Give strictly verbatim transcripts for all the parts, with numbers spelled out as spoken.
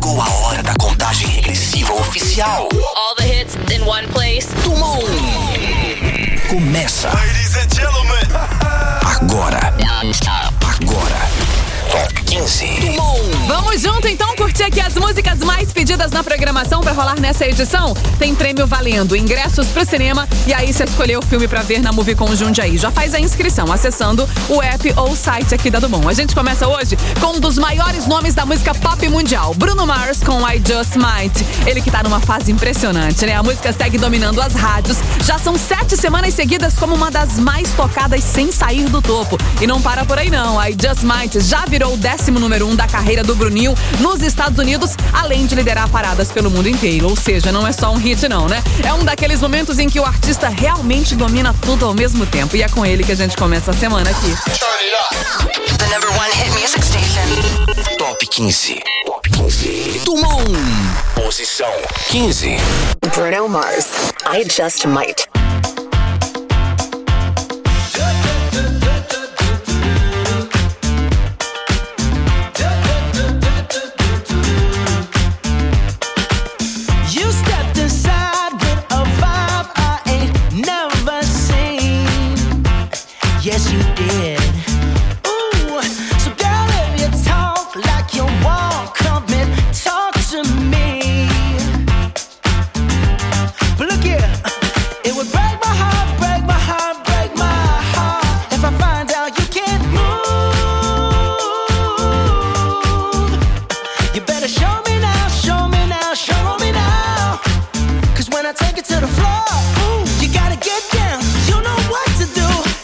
Chegou a hora da contagem regressiva oficial. All the hits in one place. Tumon. Começa. Ladies and gentlemen. Agora. Agora. Top quinze. Tumon. Vamos junto então curtir aqui as músicas mais pedidas na programação pra rolar nessa edição. Tem prêmio valendo ingressos pro cinema e aí você escolheu o filme pra ver na Movicon Jundiaí. Já faz a inscrição acessando o app ou o site aqui da Dumont. A gente começa hoje com um dos maiores nomes da música pop mundial, Bruno Mars com I Just Might. Ele que tá numa fase impressionante, né? A música segue dominando as rádios. Já são sete semanas seguidas como uma das mais tocadas sem sair do topo. E não para por aí não. I Just Might já virou o décimo número um da carreira do Bruninho nos Estados Unidos, além de liderar paradas pelo mundo inteiro. Ou seja, não é só um hit não, né? É um daqueles momentos em que o artista realmente domina tudo ao mesmo tempo. E é com ele que a gente começa a semana aqui. The number one hit music station. Top quinze. Top quinze. Tumon. Posição quinze. Bruno Mars, I Just Might. Yes, you did. Ooh, so girl, if you talk like you walk, come and talk to me. But look here, it would break my heart, break my heart, break my heart if I find out you can't move. You better show me now, show me now, show me now. Cause when I take it to the floor, ooh, you gotta get down. You know what to do.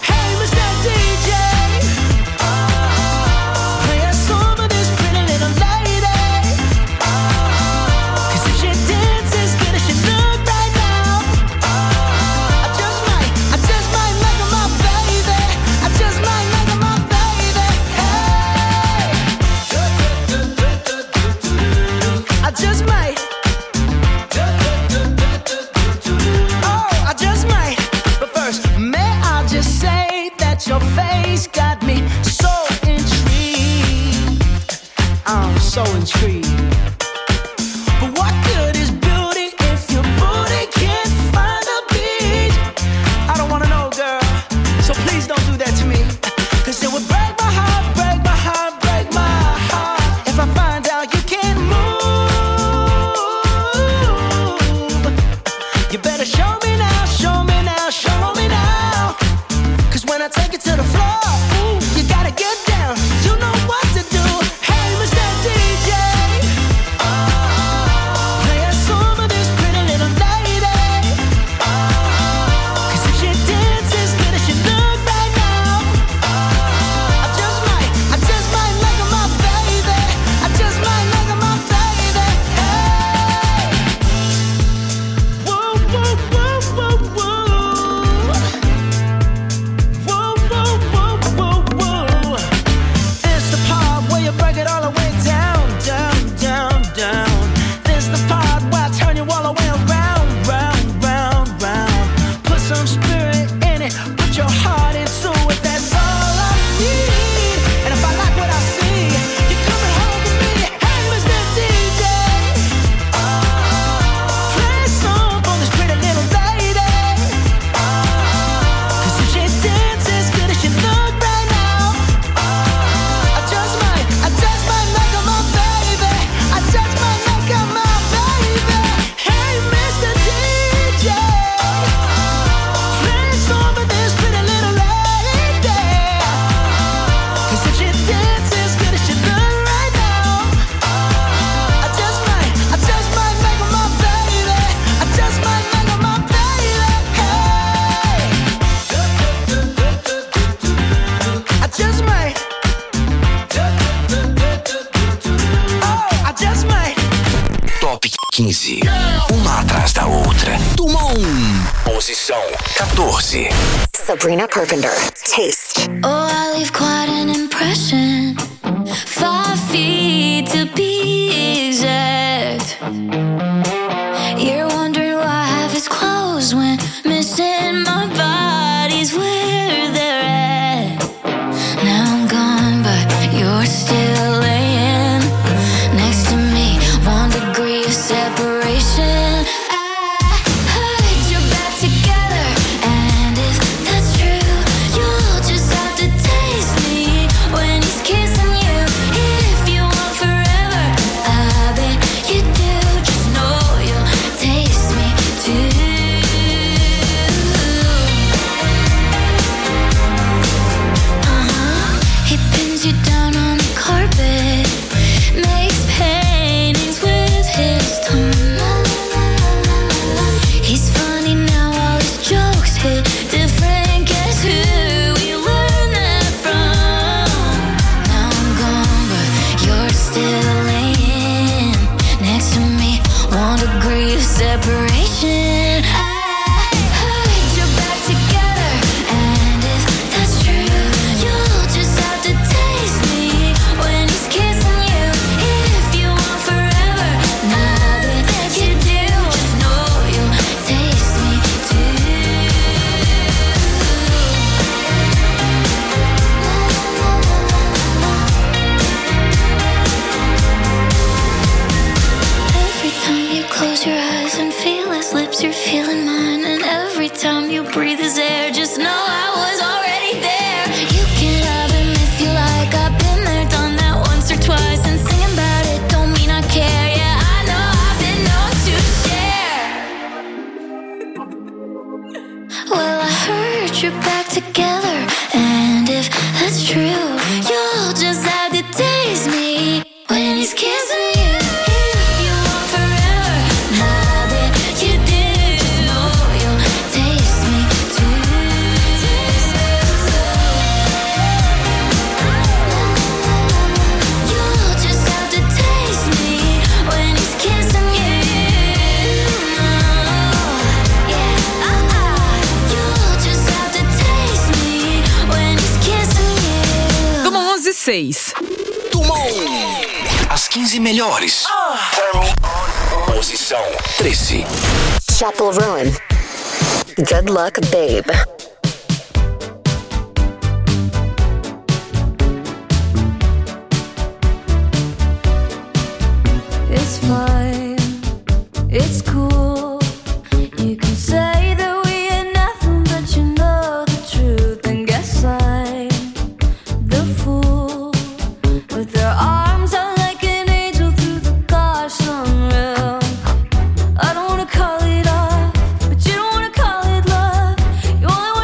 Your face got me so intrigued. I'm so intrigued. But what good is beauty if your booty can't find a beat? I don't wanna know, girl, so please don't do that to me. Cause it would break my heart, break my heart, break my heart if I find out you can't move. You better show me now, show me now, show me now. Cause when I take it to the floor, ooh, you gotta get down. You know what to do. Hey, Mister D J, oh, play a song for this pretty little lady. Oh, cause if she dances good as she look right now, oh, I just might, I just might make her my baby. I just might make her my baby. Hey, whoa, whoa, whoa, whoa, whoa. Break it all the way down, down, down, down. This the part where I turn you all the way around, round, round, round. Put some spirit in it, put your heart into it. That's all I need. And if I like what I see, you're coming home with me. Hey, Mister D J, oh, play a song for this pretty little lady. Oh, cause if she dances good as she look right now, oh, I just might, I just might make her my baby. I just might make her my baby. Hey, Mister D J, play a song for this pretty little lady. Cause if she dances good as she look right now, I just might, I just might make her my baby. I just might make her my baby. Hey, I just might. Oh, I just might. Top quinze. Uma atrás da outra. Tumon. Posição quatorze. Sabrina Carpenter, Taste. Oh, I leave quite an impression. Five feet to be exact. You're wondering why half is closed when missing my body's where they're at. Now I'm gone, but you're still laying next to me. One still laying next to me, one degree of separation. I heard you're back together, and if that's true, you'll just have to taste me when he's kissing you. If you want forever, now that you do, just know you'll taste me too. Every time you close your eyes and feel his lips, you're feeling mine. And every time you breathe his air, just know I was already there. You can have him if you like. I've been there, done that once or twice. And singing about it don't mean I care. Yeah, I know I've been known to share. Well, I heard you're back together, and if that's true, you'll just have to taste me when he's kissing you. If you want forever, now that you do, just know you'll taste me too. You'll just have to taste me when he's kissing you. Yeah, uh-uh. You'll just have to taste me when he's kissing you. Turma onze e seis. Turma um. As quinze melhores. Posição treze. Chapel Roan. Good luck, babe. It's fine, it's cool. You can say that we ain't nothing, but you know the truth. And guess I'm the fool with their arms out like an angel through the car sunroof. I don't wanna call it off, but you don't wanna call it love. You only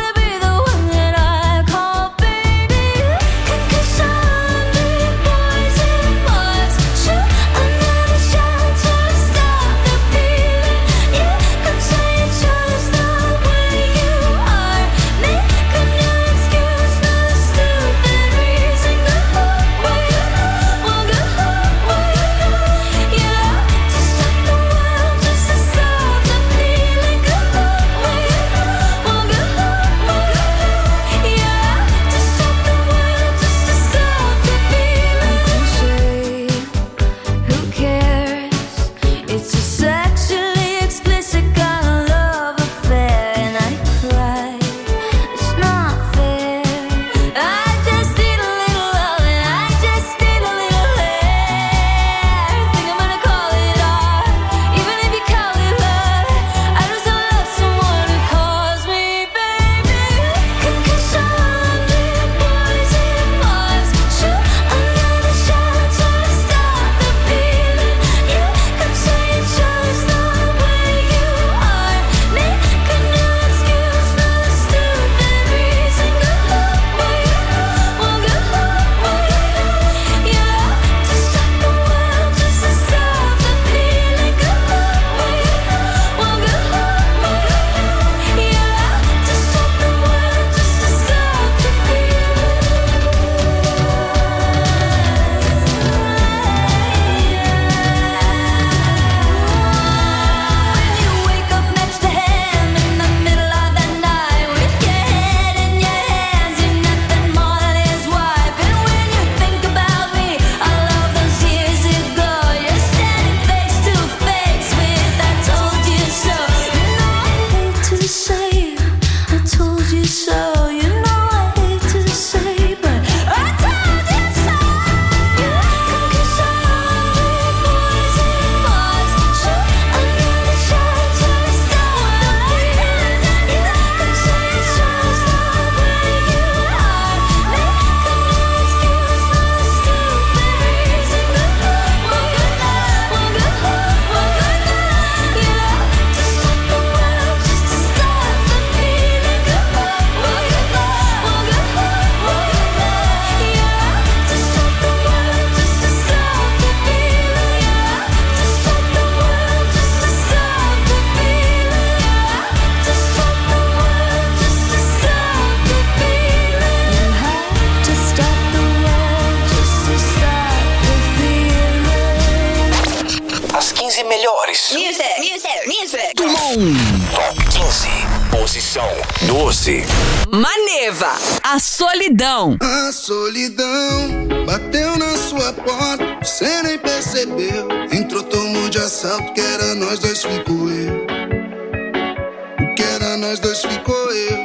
melhores. Music, music, music. Tumon. Top quinze. Posição doze. Maneva, a solidão. A solidão bateu na sua porta, você nem percebeu. Entrou, tomou de assalto, que era nós dois, ficou eu. O que era nós dois, ficou eu.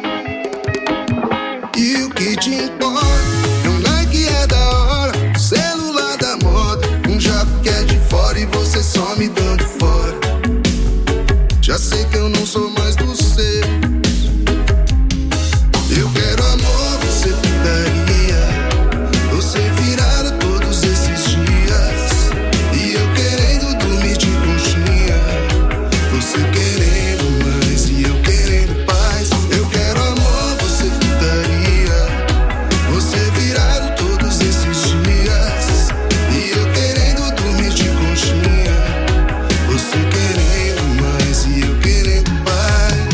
E o que te importa? É um like, é da hora, celular da moda, um jato que é de fora e você só me dando fora. Já sei que eu não sou mais do seu. Eu quero amor, você putaria, você virada todos esses dias, e eu querendo dormir de conchinha, você querendo mais e eu querendo paz. Eu quero amor, você putaria, você virado todos esses dias, e eu querendo dormir de conchinha, você querendo mais e eu querendo paz.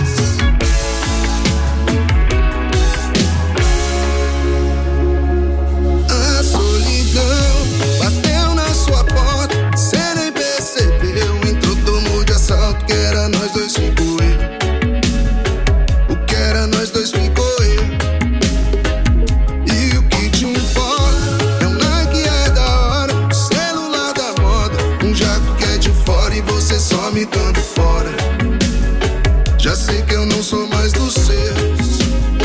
A solidão bateu na sua porta, cê nem percebeu. Entrou, tomou de assalto, que era nós dois, ficou eu. O que era nós dois, ficou eu. E o que te importa? É um like, é da hora, celular da moda, um jato que é de fora e você só me dando fora. Já sei que eu não sou mais dos seus.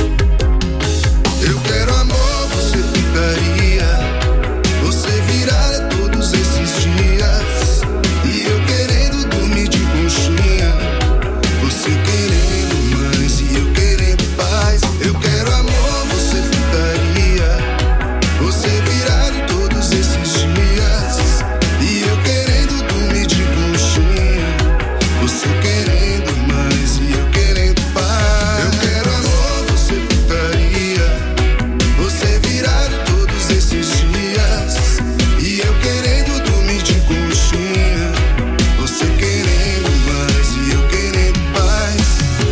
Eu quero amor, você putaria, você virada todos esses dias, e eu querendo dormir de conchinha, você querendo mais e eu querendo paz. Eu quero amor, você putaria, você virado todos esses dias, e eu querendo dormir de conchinha, você querendo mais e eu querendo paz. Eu quero amor, você putaria, você virado todos esses dias, e eu querendo dormir de conchinha, você querendo mais e eu querendo paz.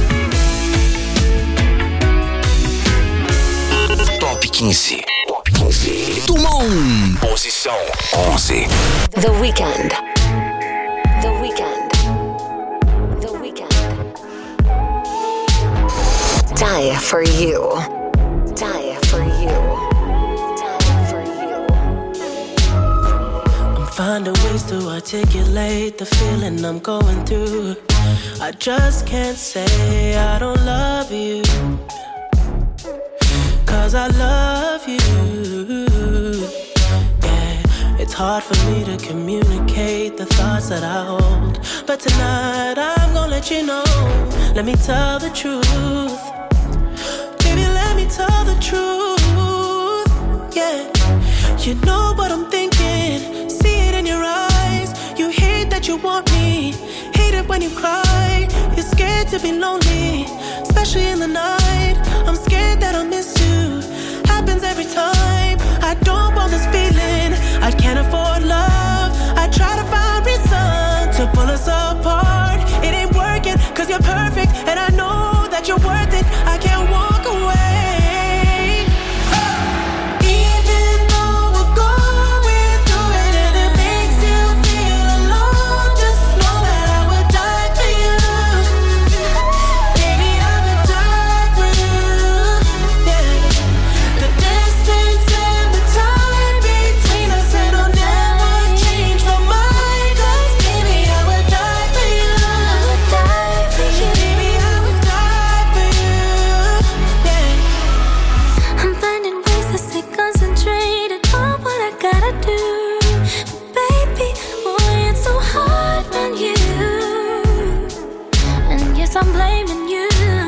Top quinze. Top quinze. Tumon. Posição onze. The Weeknd. The Weeknd. The Weeknd. Die for you. Die for you. Die for you. I'm finding ways to articulate the feeling I'm going through. I just can't say I don't love you, 'cause I love you. Yeah, it's hard for me to communicate the thoughts that I hold, but tonight I'm gonna let you know. Let me tell the truth. Baby, let me tell the truth. Yeah, you know what I'm thinking, see it in your eyes. You hate that you want me, hate it when you cry. You're scared to be lonely, especially in the night. I'm scared that I'll miss you, happens every time. I don't want this feeling, I can't afford love. I try to find reason to pull us apart. It ain't working, 'cause you're perfect, and I know that you're worth it. I can't walk away. Even though we're going through it and it makes you feel alone, just know that I would die for you. Baby, I would die for you. Yeah. The distance and the time between us, it'll never change my mind. 'Cause baby, I would die for you. I would die for you. Baby, I would die for you. Yeah. I'm finding ways to stay concentrated on what I gotta do. Baby, boy, it's so hard on you. And yes, I'm blaming you.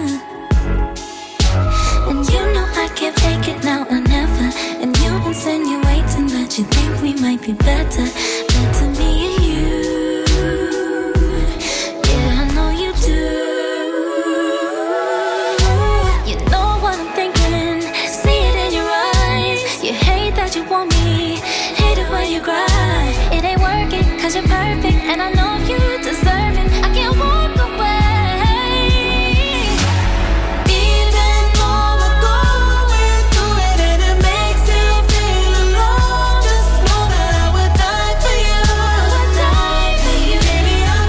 And you know I can't fake it now or never. And you insinuating that you think we might be better. Better me and you. Yeah, I know you do. You know what I'm thinking, see it in your eyes. You hate that you want me, hate it when you cry. It ain't working, 'cause you're perfect, and I know you deserve it. I can't walk away. Even though we're going through it and it makes you feel alone, just know that I would die for you. I would die for you. Baby, I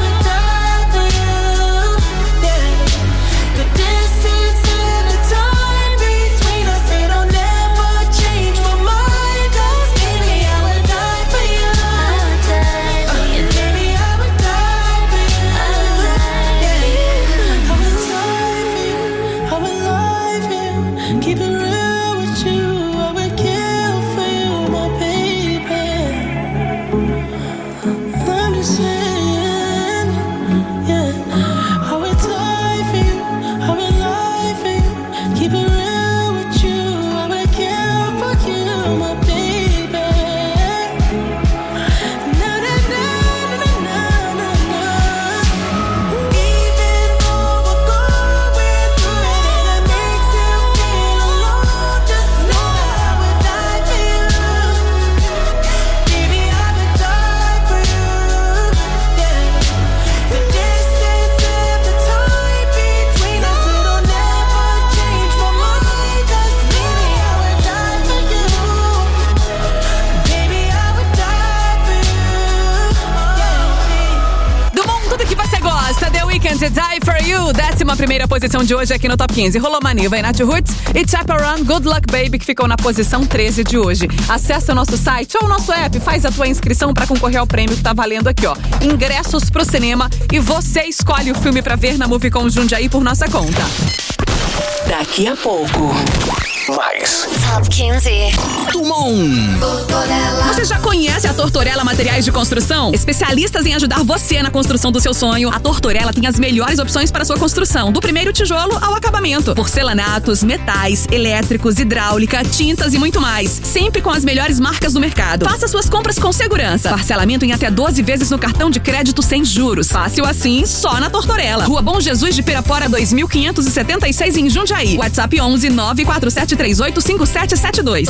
Grande, Die For You, décima primeira posição de hoje aqui no Top quinze. Rolou Maniva e Nath Roots e Chaperone, Good Luck Baby, que ficou na posição treze de hoje. Acesse o nosso site ou o nosso app, faz a tua inscrição para concorrer ao prêmio que tá valendo aqui, ó. Ingressos pro cinema e você escolhe o filme pra ver na Movie com Jundiaí por nossa conta. Daqui a pouco, mais Top quinze. Tumon. Você já conhece a Tortorella Materiais de Construção? Especialistas em ajudar você na construção do seu sonho, a Tortorella tem as melhores opções para sua construção, do primeiro tijolo ao acabamento. Porcelanatos, metais, elétricos, hidráulica, tintas e muito mais. Sempre com as melhores marcas do mercado. Faça suas compras com segurança. Parcelamento em até doze vezes no cartão de crédito sem juros. Fácil assim, só na Tortorella. Rua Bom Jesus de Pirapora, dois mil quinhentos e setenta e seis em Jundiaí. WhatsApp onze nove quatro sete três oito cinco sete sete dois.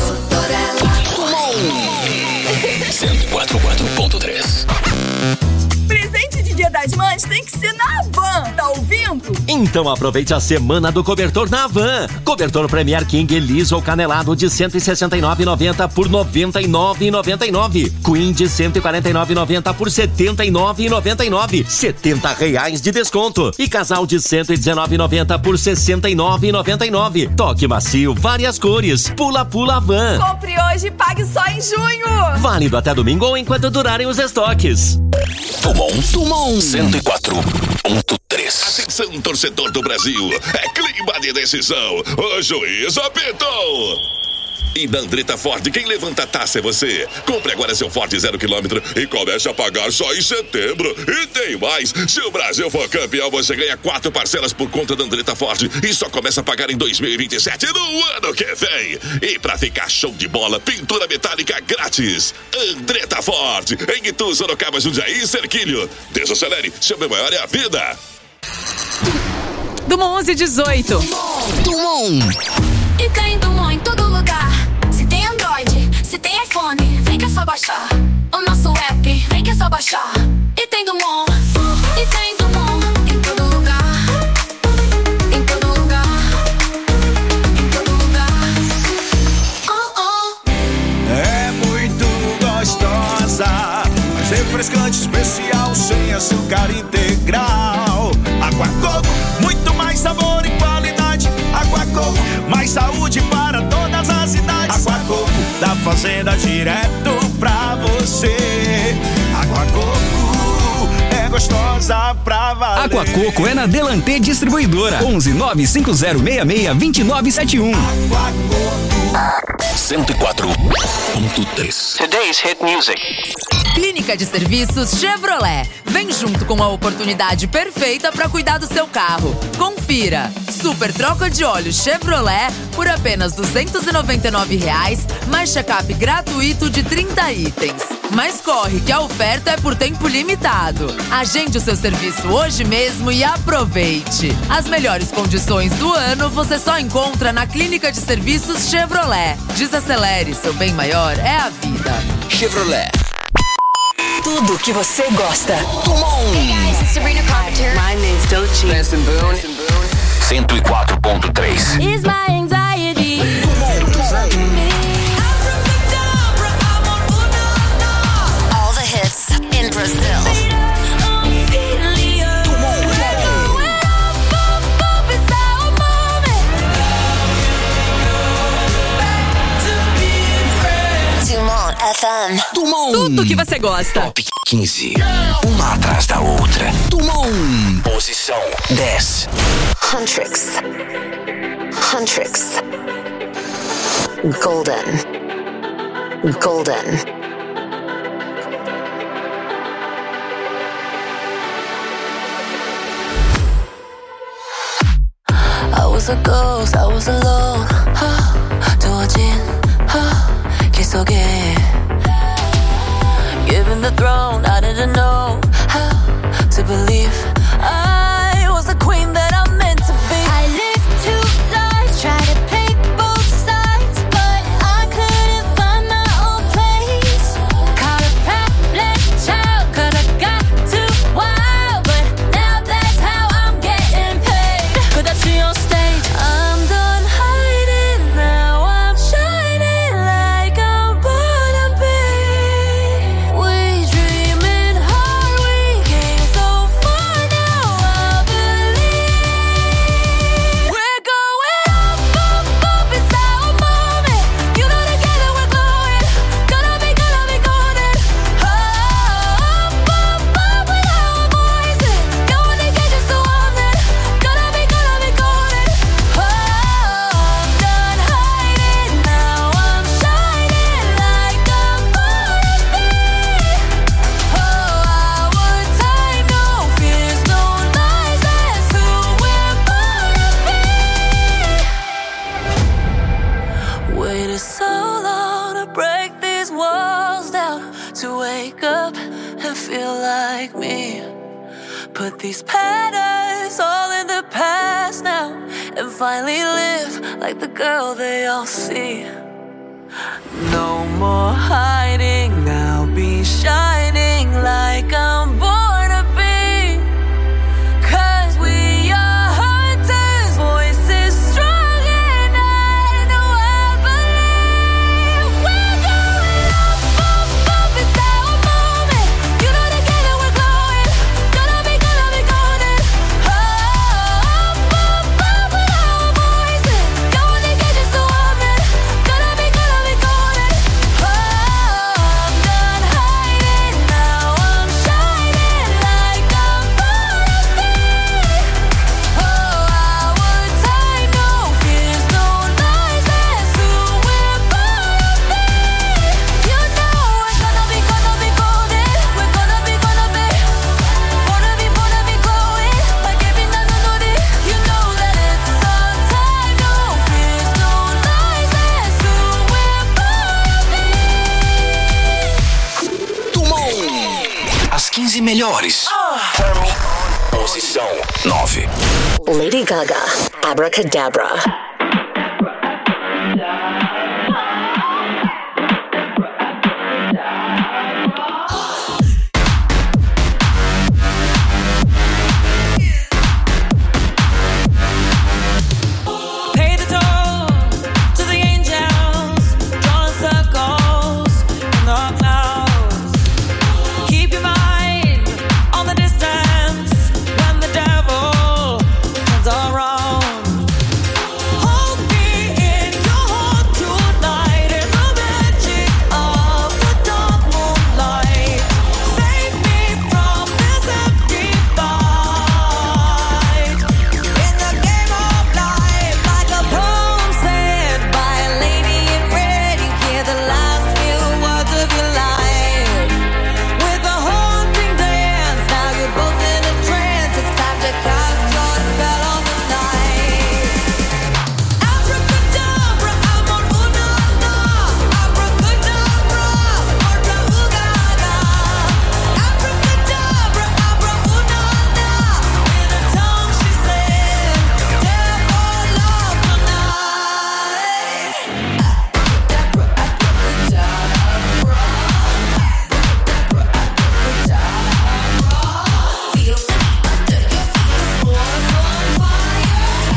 cento e quatro ponto três. Presente de Dia das Mães tem que ser na Havan, tá ouvindo? Então aproveite a semana do cobertor na Havan. Cobertor Premier King liso ou canelado de cento e sessenta e nove reais e noventa centavos por noventa e nove reais e noventa e nove centavos. Queen de cento e quarenta e nove reais e noventa centavos por setenta e nove reais e noventa e nove centavos. setenta reais de desconto. E casal de cento e dezenove reais e noventa centavos por sessenta e nove reais e noventa e nove centavos. Toque macio, várias cores. Pula Pula Havan. Compre hoje e pague só em junho. Válido até domingo ou enquanto durarem os estoques. Tumon, Tumon cento e quatro ponto três. Atenção, torcedor do Brasil, é clima de decisão, o juiz apitou. E na Andretta Ford, quem levanta a taça é você. Compre agora seu Ford zero quilômetro e comece a pagar só em setembro. E tem mais, se o Brasil for campeão, você ganha quatro parcelas por conta da Andretta Ford e só começa a pagar em dois mil e vinte e sete, no ano que vem. E pra ficar show de bola, pintura metálica grátis. Andretta Ford, em Itu, Sorocaba, Jundiaí e Cerquilho. Desacelere, seu bem maior é a vida. Dumont onze dezoito. Tumon. E tem Dumont em todo lugar. Se tem Android, se tem iPhone, vem que é só baixar. O nosso app, vem que é só baixar. E tem Dumont, e tem Dumont em todo lugar. Em todo lugar, em todo lugar. Oh, oh. É muito gostosa, mas refrescante, especial, sem açúcar integral. Água Coco, muito mais sabor e qualidade. Água Coco, mais saúde para todas as idades. Água Coco, da fazenda direto pra você. Água Coco, é gostosa pra valer. Água Coco é na Delantê Distribuidora. onze nove cinco zero seis seis dois nove sete um. Água Coco. cento e quatro ponto três. Today's hit music. Clínica de Serviços Chevrolet. Vem junto com a oportunidade perfeita para cuidar do seu carro. Confira. Super troca de óleo Chevrolet por apenas duzentos e noventa e nove reais, mais check-up gratuito de trinta itens. Mas corre que a oferta é por tempo limitado. Agende o seu serviço hoje mesmo e aproveite. As melhores condições do ano você só encontra na Clínica de Serviços Chevrolet. Desacelere, seu bem maior é a vida. Chevrolet. Tudo que você gosta. Tumon. Hey guys, it's Sabrina Carpenter. My name's Doechii. Benson Boone. cento e quatro ponto três. Is my anxiety. All the hits in Brazil. Tumon F M. Tumon. Tudo que você gosta. Top quinze. Uma atrás da outra. Tumon. Posição dez. Huntrix. Huntrix. Golden. Golden. I was a ghost, I was alone. 두어진 길 속에 given the throne, I didn't know how to believe I was the queen that I'm meant to be. I lived two lives, tried to play both sides, but I couldn't find my own place. Caught a pratless child, 'cause I got too wild, but now that's how I'm getting paid. 끝없이 on stage, I'm done hiding, now I'm shining like I'm born to be. We dreaming hard, we came so far. like me. Put these patterns all in the past now and finally live like the girl they all see. No more hiding, I'll be shining like I'm born to be. 'Cause we are hunters, voices strong and I know I believe. We're going up, up, up, it's our moment. You know together we're glowing. Gonna be, gonna be golden. Oh, up, up, up with our voices. Don't wanna get just a woman. Gonna be, gonna be golden. Oh, I'm done hiding, now I'm shining like I'm born to be. Oh, our time, no fears, no lies, that's who we're born to be. You know we're gonna be, gonna be golden. We're gonna be, gonna be, wanna be, wanna be glowing like every night I know that. You know that it's our time, no fears, no lies, that's who we're born to be. Tumon. As quinze melhores. Posição nove. Lady Gaga, Abracadabra. Pay the toll to the angels, drawing circles in the clouds. Keep your mind on the distance when the devil turns around. Hold me in your heart tonight in the magic of the dark moonlight. Save me from this empty fight. In the game of life, like a poem said by a lady in red, you hear the last few words of your life. With a haunting dance, now you're both in a trance. It's time to cast your spell on the night. Abracadabra, amor, una, na. Abracadabra, morta, ugaga. Abracadabra, abra, una, na. In a tongue she said, devil love tonight. Abracadabra, abracadabra. Feel under your feet, the floor's on fire.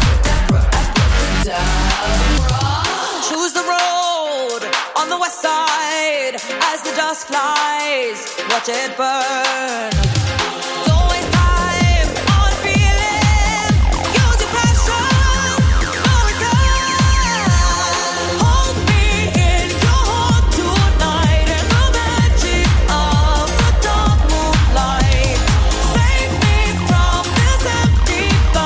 Abracadabra. Choose the road on the west side as the dust flies. Watch it burn. Don't waste time on feeling. Use your passion. No return. Hold me in your heart tonight in the magic of the dark moonlight. Save me from this empty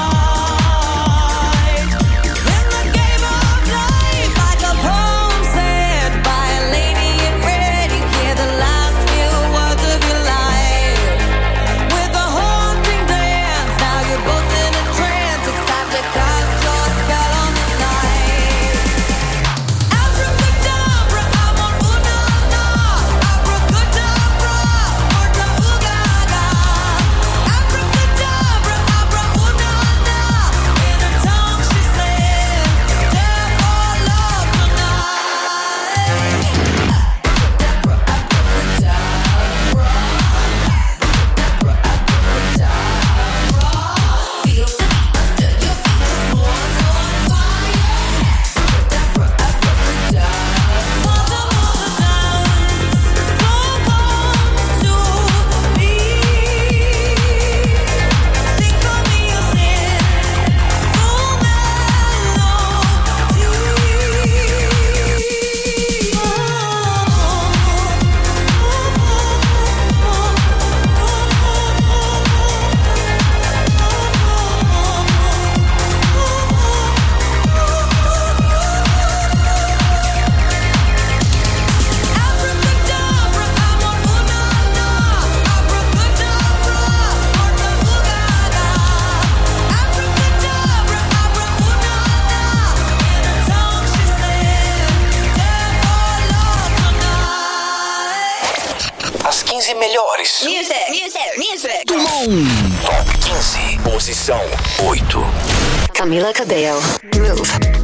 fight. In the game of life, like a poem said by a lady in red, you hear the last few words of your life. melhores. Music, music, music. Tumon. Top quinze. Posição oito. Camila Cabello. Move.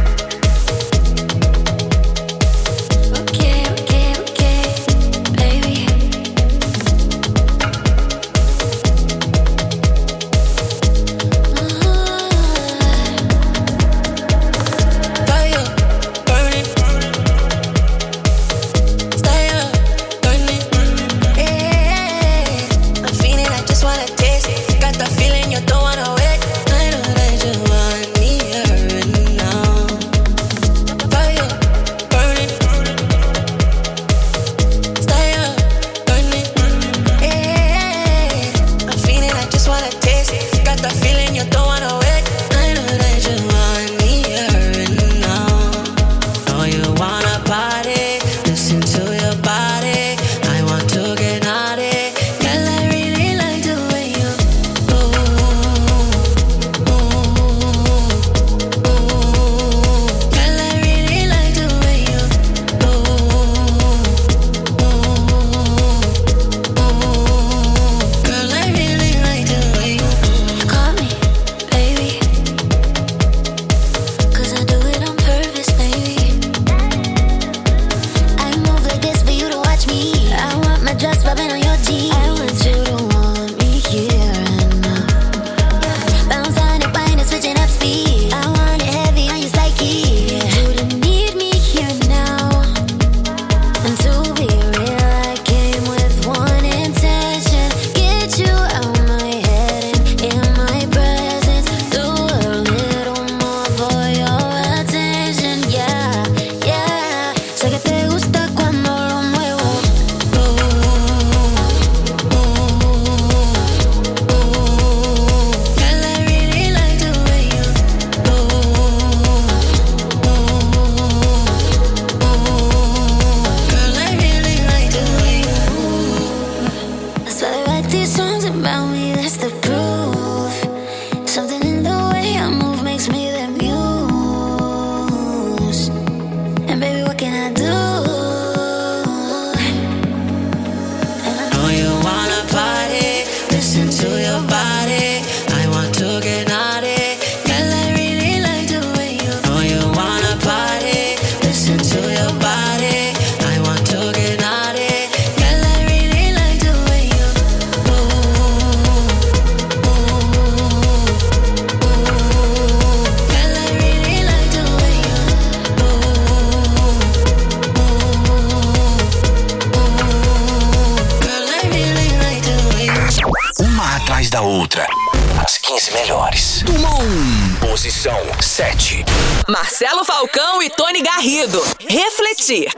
Da outra. As quinze melhores. Tumon. Posição sete. Marcelo Falcão e Tony Garrido. Refletir.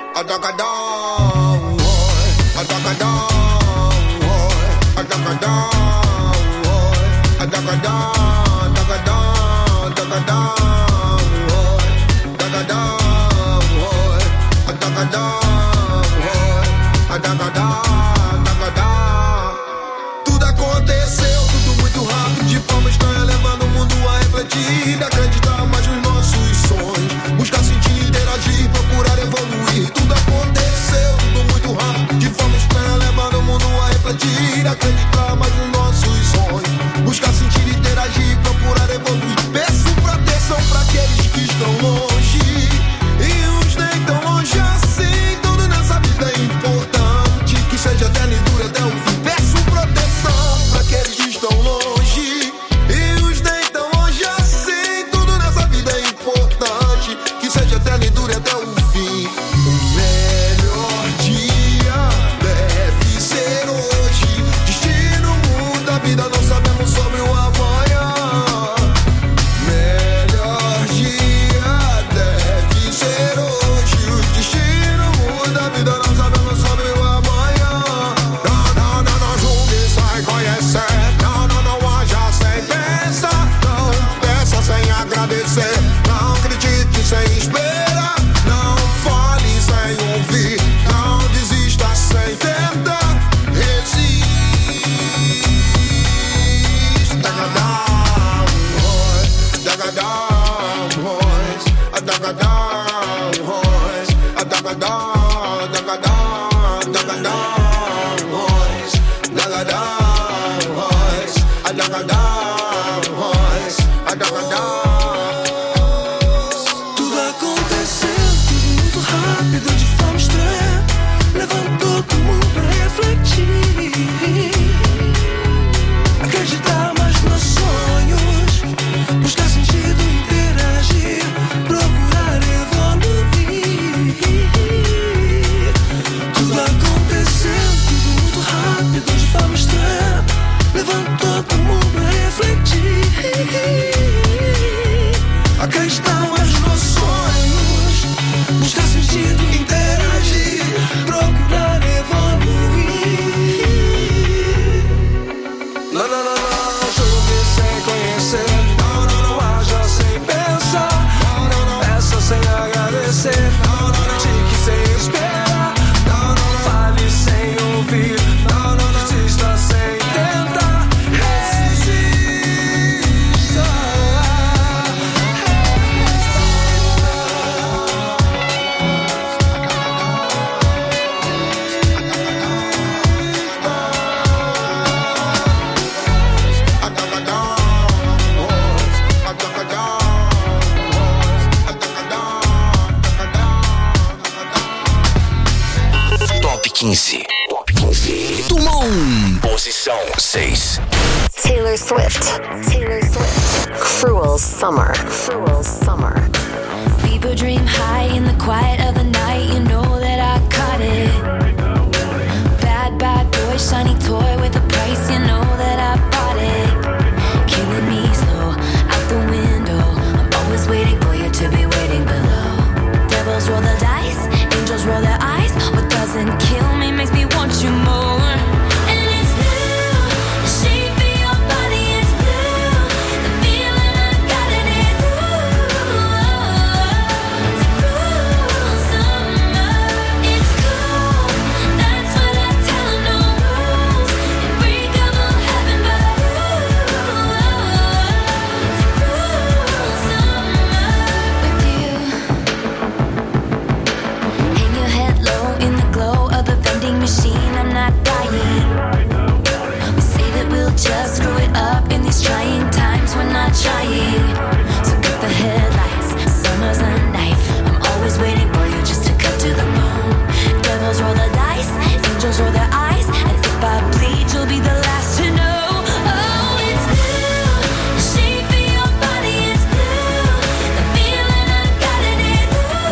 Acreditar mais nos nossos sonhos, buscar sentir, interagir, procurar evoluir. Tudo aconteceu, tudo muito rápido, de forma estranha, levando o mundo a refletir. Acreditar mais nos daga down, hoes. A daga down, hoes. A daga down. Tudo aconteceu, tudo muito rápido, de forma estranha. Levantou todo mundo pra refletir. Acreditar mais nos sonhos. Buscar sentido, interagir. Procurar evoluir. Tudo aconteceu, tudo muito rápido, de forma estranha. Levantou todo mundo pra refletir. Acreditar mais nos sonhos. Buscar sentido, interagir. Procurar evoluir. Não, não, não, não, julgue sem conhecer. Não, não, não, haja sem pensar. Não, não, não, peça sem agradecer. Não, não, não, tique sem esperar. Não, não, não, fale sem ouvir. Não, não, não, desista sem tentar. Resista. Top quinze. Top quinze. Turma um. Posição seis. Taylor Swift. Taylor Swift. Cruel Summer. Cruel Summer. People dream high in the quiet of the night. You know that I caught it. Bad, bad boy, shiny toy with a price. You know that I bought it. Killing me slow, out the window. I'm always waiting for you to be waiting below. Devils roll the dice, angels roll their eyes. What doesn't kill me makes me want you more. And it's blue, the shape of your body is blue. The feeling I got it is ooh. It's a cruel summer. It's cool, that's what I tell 'em. No rules, unbreakable heaven, but ooh. It's a cruel summer with you. Hang your head low in the glow of the vending machine. I'm not dying. We say that we'll just screw it up in these trying times. We're not trying. So cut the headlights. Summer's a knife. I'm always waiting for you just to cut to the bone. Devils roll the dice. Angels roll their eyes. And if I bleed, you'll be the last to know. Oh, it's blue. The shape of your body is blue. The feeling I got it is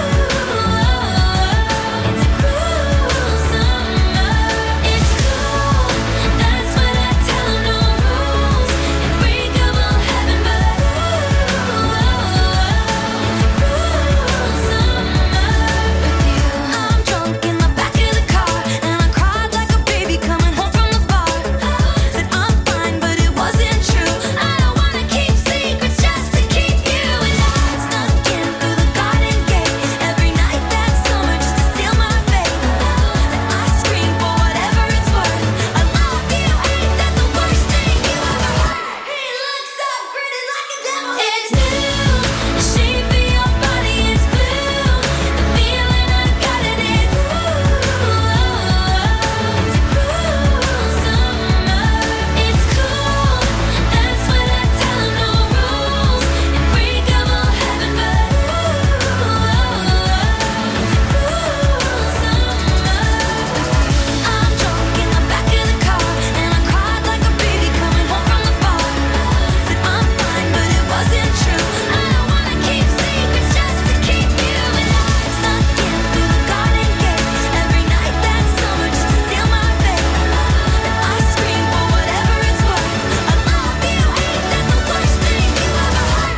ooh. It's a cruel summer. It's cool. That's what I tell 'em. No rules. Unbreakable heaven, but ooh. It's a cruel summer with you. I'm drunk in the back of the car, and I cried like a baby coming home from the bar. Said I'm fine, but it wasn't true. I don't wanna keep secrets just to keep you. And I snuck in through the garden gate every night that summer just to seal my fate. Then I scream for whatever it's worth. I love you, ain't that the worst thing you ever heard? He looks up, grinning like a devil. It's blue, the shape of your body is blue. The feeling I got it is ooh. It's a cruel summer. It's cool, that's what I tell 'em. No rules, unbreakable heaven, but ooh. It's a cruel summer. I'm drunk in the back of the car, and I cried like a baby coming home from the bar. Said I'm fine, but it wasn't true. I don't wanna keep secrets just to keep you. And I snuck in through the garden gate every night that summer just to seal my fate. Then I scream for whatever it's worth. I love you, ain't that the worst thing you ever heard?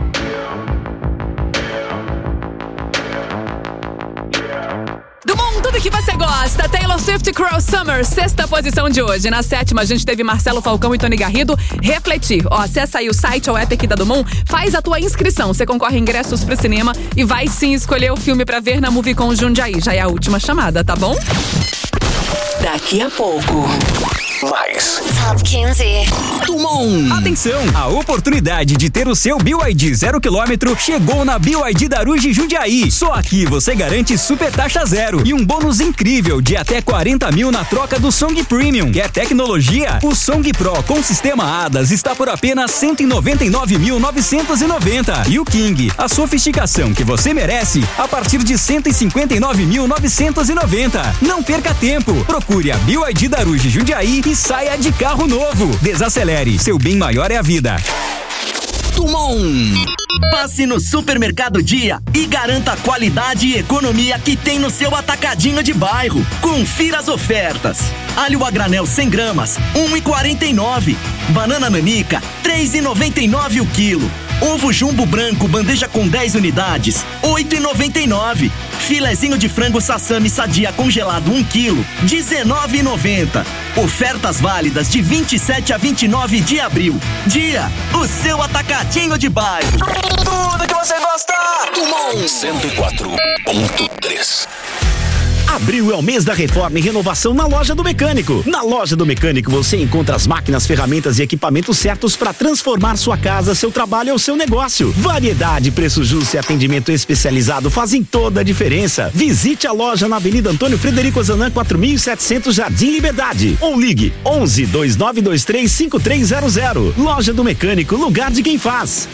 Do mundo, tudo que você gosta. Taylor Swift, Cruel Summer, sexta posição de hoje. Na sétima, a gente teve Marcelo Falcão e Tony Garrido. Refletir. Ó, acessa aí o site ou app aqui da Dumont, faz a tua inscrição. Você concorre a ingressos pro cinema e vai sim escolher o filme pra ver na Movicon Jundiaí. Já é a última chamada, tá bom? Daqui a pouco. mais. Top quinze. Dumont. Atenção! A oportunidade de ter o seu B Y D zero quilômetro chegou na B Y D Daruge Jundiaí. Só aqui você garante super taxa zero e um bônus incrível de até quarenta mil na troca do Song Premium. Quer tecnologia? O Song Pro com sistema A D A S está por apenas cento e noventa e nove mil novecentos e noventa. E o King, a sofisticação que você merece, a partir de cento e cinquenta e nove mil novecentos e noventa. Não perca tempo. Procure a B Y D Daruge Jundiaí e saia de carro novo. Desacelere. Seu bem maior é a vida. Dumont. Passe no Supermercado Dia e garanta a qualidade e economia que tem no seu atacadinho de bairro. Confira as ofertas. Alho a granel cem gramas, um e quarenta e nove. Banana nanica, três e noventa e nove o quilo. Ovo jumbo branco, bandeja com dez unidades, oito e noventa e nove. Filezinho de frango sassami sadia congelado um quilo, dezenove e noventa. Ofertas válidas de vinte e sete a vinte e nove de abril. Dia, o seu atacadinho de bairro. Tudo que você gosta. Dumont cento e quatro ponto três. Abril é o mês da reforma e renovação na Loja do Mecânico. Na Loja do Mecânico você encontra as máquinas, ferramentas e equipamentos certos para transformar sua casa, seu trabalho ou seu negócio. Variedade, preço justo e atendimento especializado fazem toda a diferença. Visite a loja na Avenida Antônio Frederico Ozanam, quatro mil e setecentos, Jardim Liberdade. Ou ligue onze, dois nove dois três, cinco três zero zero. Loja do Mecânico, lugar de quem faz.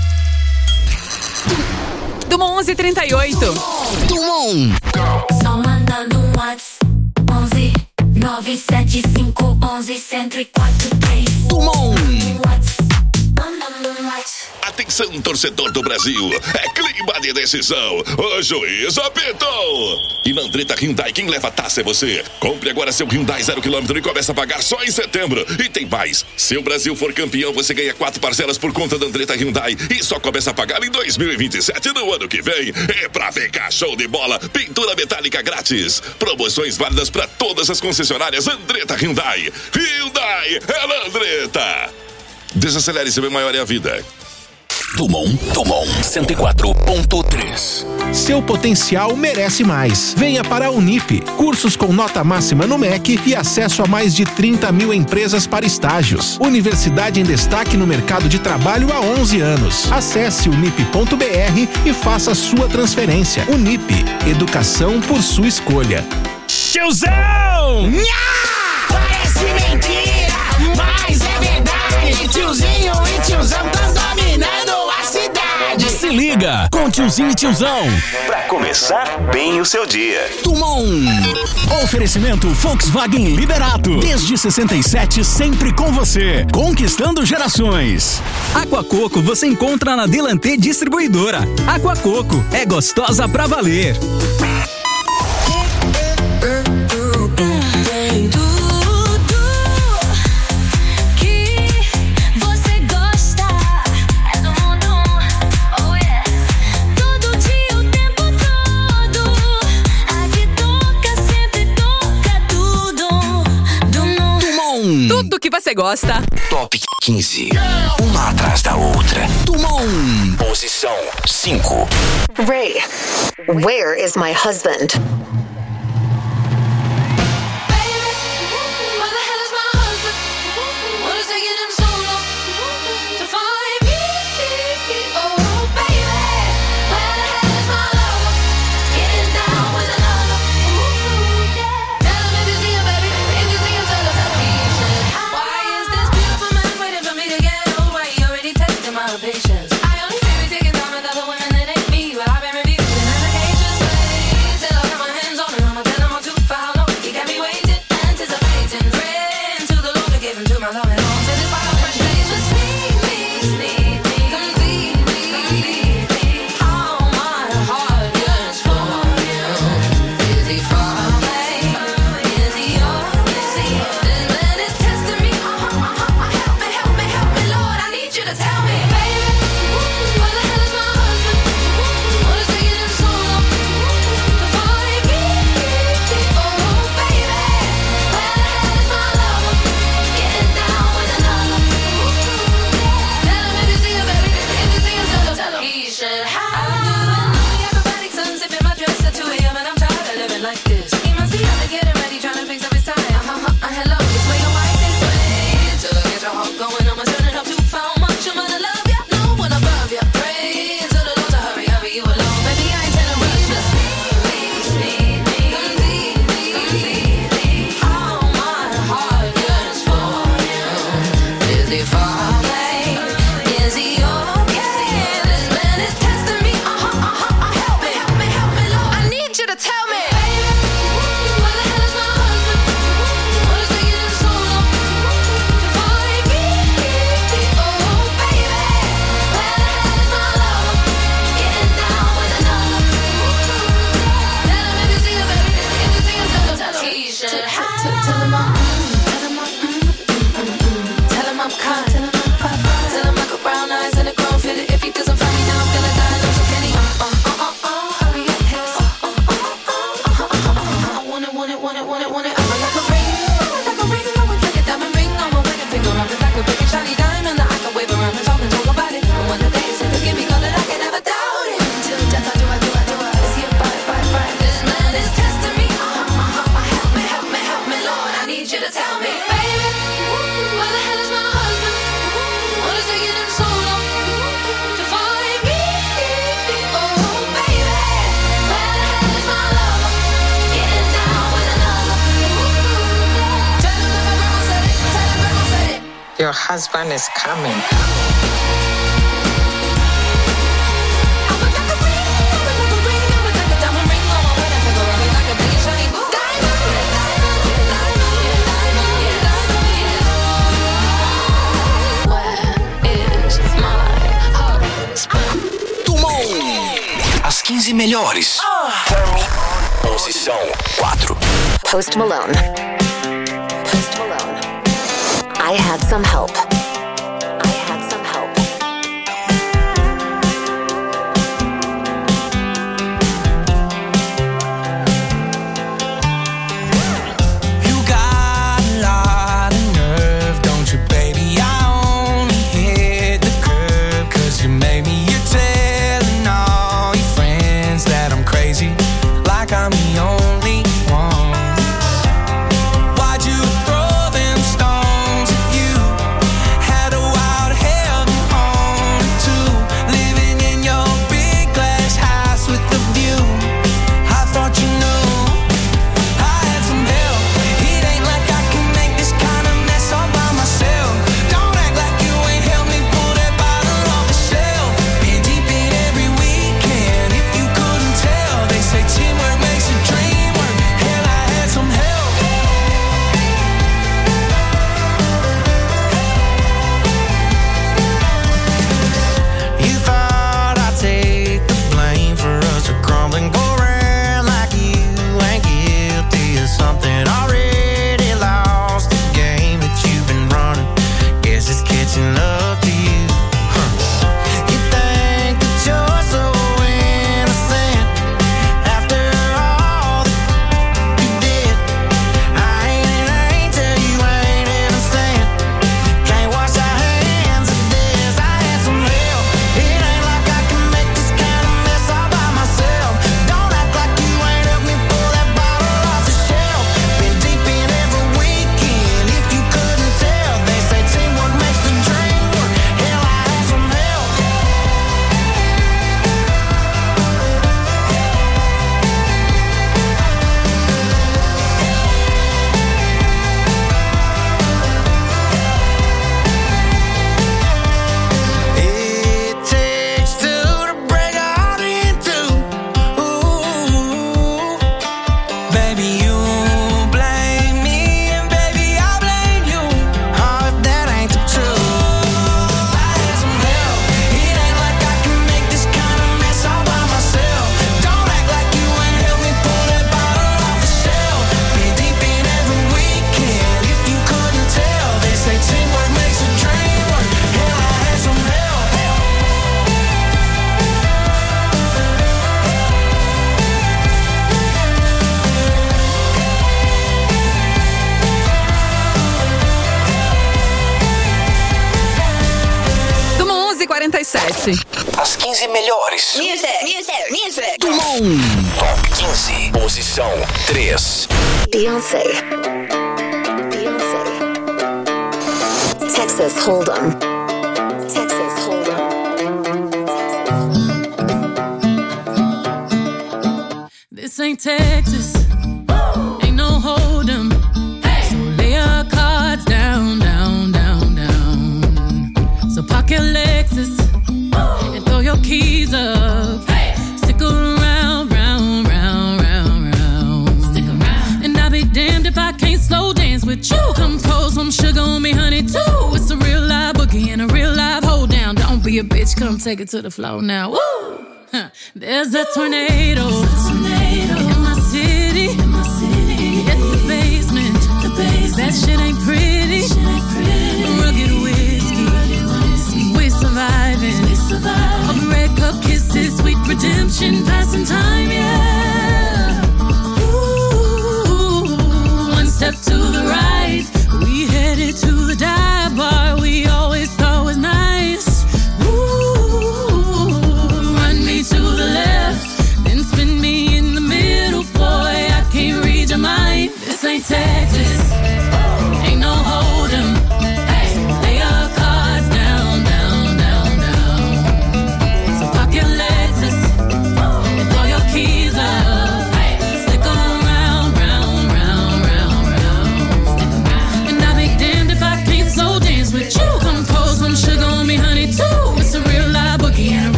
Dumont onze e trinta e oito. Dumont. Só mandando um WhatsApp. onze nove sete cinco onze cento e quatro três. Dumont. Mandando um WhatsApp. Atenção, torcedor do Brasil, é clima de decisão, o juiz apitou! E na Andretta Hyundai, quem leva a taça é você. Compre agora seu Hyundai zero quilômetro e começa a pagar só em setembro. E tem mais, se o Brasil for campeão, você ganha quatro parcelas por conta da Andretta Hyundai e só começa a pagar em dois mil e vinte e sete, no ano que vem. É pra ficar show de bola, pintura metálica grátis. Promoções válidas para todas as concessionárias Andretta Hyundai. Hyundai é na Andretta. Desacelere, seu bem maior é a vida. Dumont, Dumont cento e quatro ponto três. Seu potencial merece mais. Venha para a Unip. Cursos com nota máxima no M E C e acesso a mais de trinta mil empresas para estágios. Universidade em destaque no mercado de trabalho há onze anos. Acesse unip ponto br e faça sua transferência. Unip. Educação por sua escolha. Tiozão! Nha! Parece mentira, mas é verdade. Tiozinho e tiozão tão dominando a cidade. Se liga com Tiozinho e Tiozão. Pra começar bem o seu dia. Dumont. Oferecimento Volkswagen Liberato. Desde sessenta e sete, sempre com você. Conquistando gerações. Aquacoco você encontra na Delantê Distribuidora. Aquacoco é gostosa pra valer. Tudo que você gosta. Top quinze. Uma atrás da outra. Dumont. Posição cinco. Ray, where is my husband? Down baby? Where the hell is my husband? What is taking him so long to find me? Oh, baby, where the hell is my lover? Getting down with another. Tell him that my grandma said it. Tell him grandma said it. Your husband is coming. As quinze melhores. Posição quatro. Post Malone. Post Malone. I had some help. I had some help. You got a lot of nerve, don't you, baby? I only hit the curb 'cause you made me. You're telling all your friends that I'm crazy, like I'm the only one. Why'd you throw them stones at you? Had a wild heaven on it too. Living in your big glass house with the view. I thought you knew I had some help. It ain't like I can make this kind of mess all by myself. Don't act like you ain't helped me pull that bottle off the shelf. Been deep in every weekend. If you couldn't tell, they say teamwork makes a dream work. Hell, I had some help. You thought I'd take the blame for us to crumble and go around like you ain't guilty of something. Already lost the game that you've been running. Guess it's catching up to you. Huh. You think that you're so innocent after all that you did. I ain't an angel, you ain't innocent. Can't wash our hands of this. I had some help. It ain't like I can make this kind of mess all by myself. Don't act like you ain't helped me pull that bottle off the shelf. Been deep in every weekend. If you couldn't tell, they say teamwork makes the dream work. Hell, I had some help. It takes two to break a heart in two. Ooh, baby, you blame me, and baby, I blame you. Oh, if that ain't the truth, I had some help. It ain't like I can make this kind of mess all by myself. Don't act like you ain't helped me pull that bottle off the shelf. Been deep in every weekend. If you couldn't tell, they say teamwork makes a dream work. Hell, I had some help. Do onze e quarenta e sete. As quinze melhores. Music, music, music. Do um. Top quinze. Posição três. Beyoncé. Beyoncé. Texas Hold'em. Texas Hold'em. This ain't Texas. Ain't no hold'em. So lay your cards down, down, down, down. So park your Lexus and throw your keys up. Stick around, round, round, round, round. Stick around. And I'll be damned if I can't slow dance with you. Come pour some sugar on me, honey, too. It's a real live boogie and a real live hold down. Don't be a bitch, come take it to the floor now. Woo! Huh. There's a tornado, in my city, in my city. Hit the basement, the basement. That shit ain't pretty. Shit ain't pretty. Rugged whiskey, we're surviving. We survive. Of red cup kisses, sweet redemption, passing time, yeah. Ooh, one step to the right, we headed to the dive bar we always thought was nice. Ooh, run me to the left, then spin me in the middle, boy. I can't read your mind. This ain't Texas. Ain't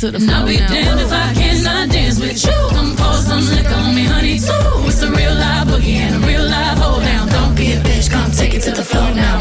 to the floor. I'll be damned if I cannot dance with you. Come pour some liquor on me, honey, too. It's a real live boogie and a real live hold down. Don't be a bitch, come take it to the floor now.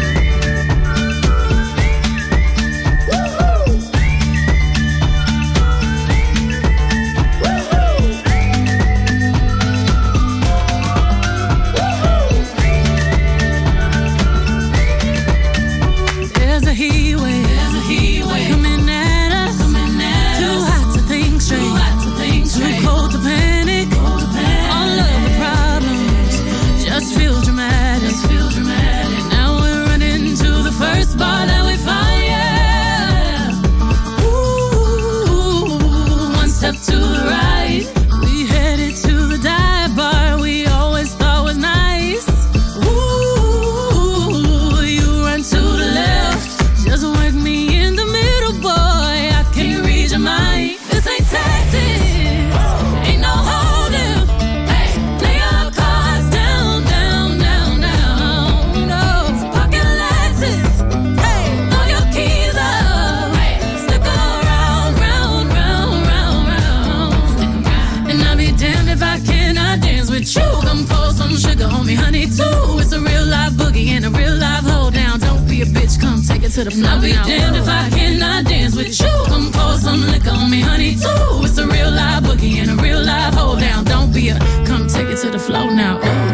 To the floor. I'll be damned if I cannot dance with you. Come pour some liquor on me, honey, too. It's a real live boogie and a real live hold down. Don't be a, come take it to the floor now. Ooh.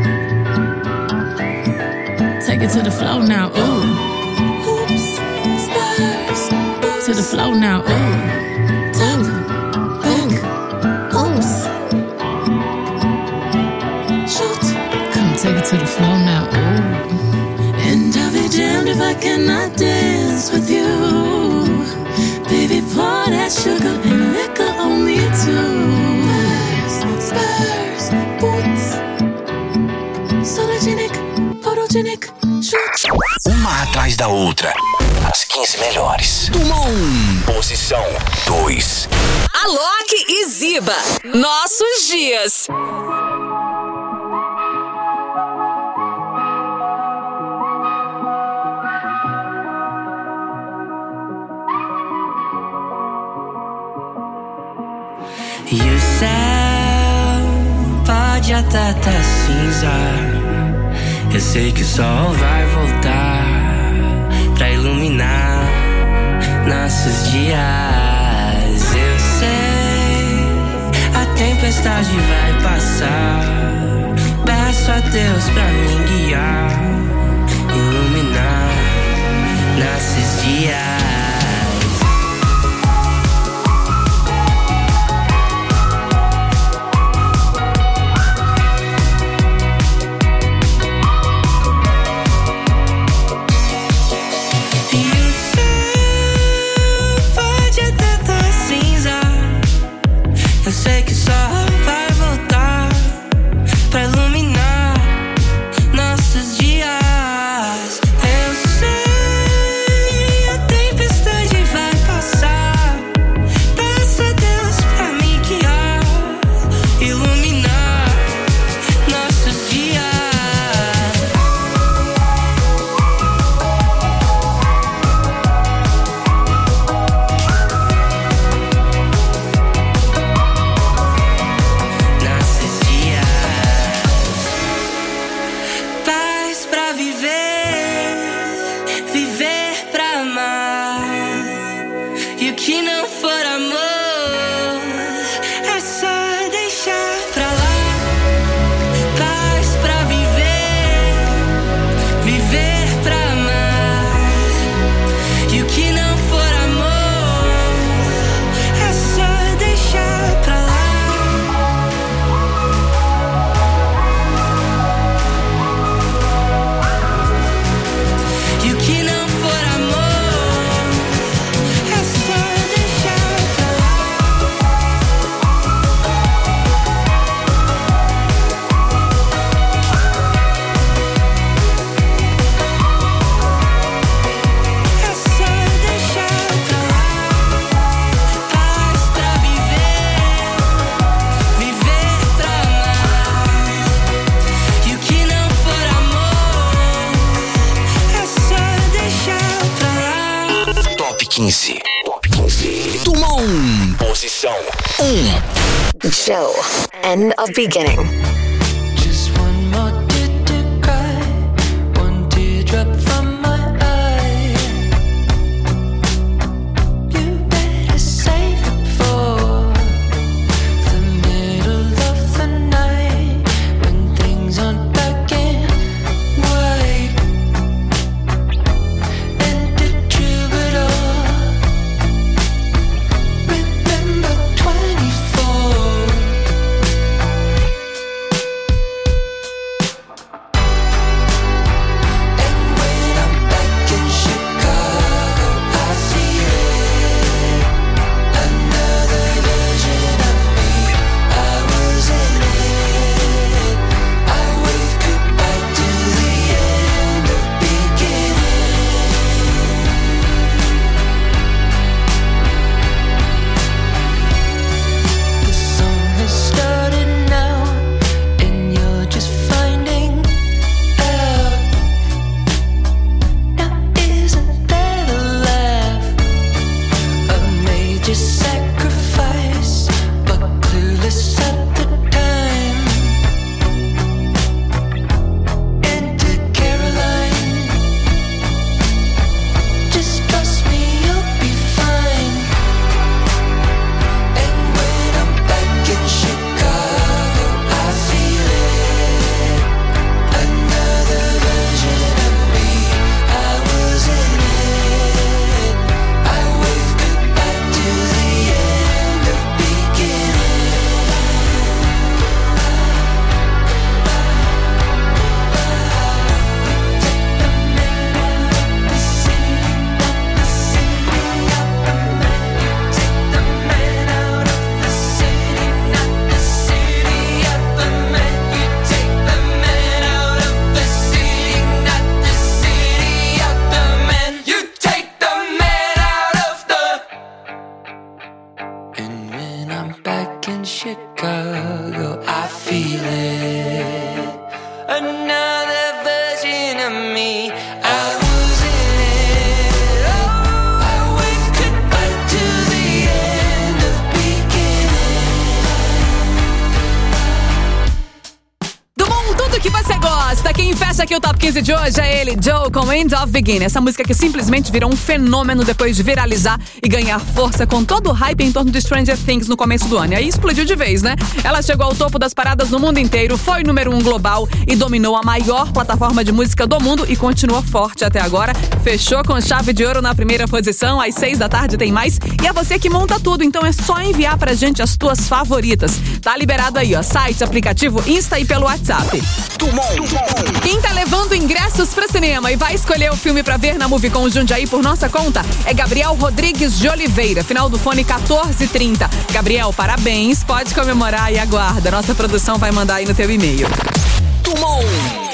Take it to the floor now. Ooh. Hoops, spurs, boots. To the floor now. Ooh. Ooh. Back, oops. Shoot. Come take it to the floor now. Ooh. And I'll be damned if I cannot dance with you. Baby, pour that sugar and liquor on me too. Spurs, spurs, boots. Sologenic, photogenic, shoot. Uma atrás da outra. As quinze melhores. Dumont. Posição dois. Alok e Ziba. Nossos dias. E o céu pode até tá cinza. Eu sei que o sol vai voltar pra iluminar nossos dias. Eu sei, a tempestade vai passar. Peço a Deus pra me guiar, iluminar nossos dias. Eu sei que o sol vai voltar pra iluminar nossos dias. Eu sei, a tempestade vai passar. Peço a Deus pra me guiar, iluminar nossos dias. quinze. Top quinze. Do Dumont. Posição um. Joe, end of beginning. Just one more tear to cry, one teardrop from my eye. You better save it for the middle of the night when things aren't black and white. And the troubadour, remember twenty-four. Chicago, I feel it. Another version of me. I was in it. Oh, I waved goodbye to the end of beginning. Dumont, tudo que você gosta. Quem fecha aqui o Top quinze de hoje é ele, Joe, com End of Beginning. Essa música que simplesmente virou um fenômeno depois de viralizar e ganhar força com todo o hype em torno de Stranger Things no começo do ano. E aí explodiu de vez, né? Ela chegou ao topo das paradas no mundo inteiro, foi número um global e dominou a maior plataforma de música do mundo e continua forte até agora. Fechou com chave de ouro na primeira posição. Às seis da tarde tem mais. E é você que monta tudo, então é só enviar pra gente as tuas favoritas. Tá liberado aí, ó. Site, aplicativo, Insta e pelo WhatsApp. Quem tá levando ingressos pra cinema e vai escolher o filme pra ver na Movie com Jundiaí por nossa conta é Gabriel Rodrigues de Oliveira, final do fone quatorze trinta. Gabriel, parabéns, pode comemorar e aguarda. Nossa produção vai mandar aí no teu e-mail. Dumont.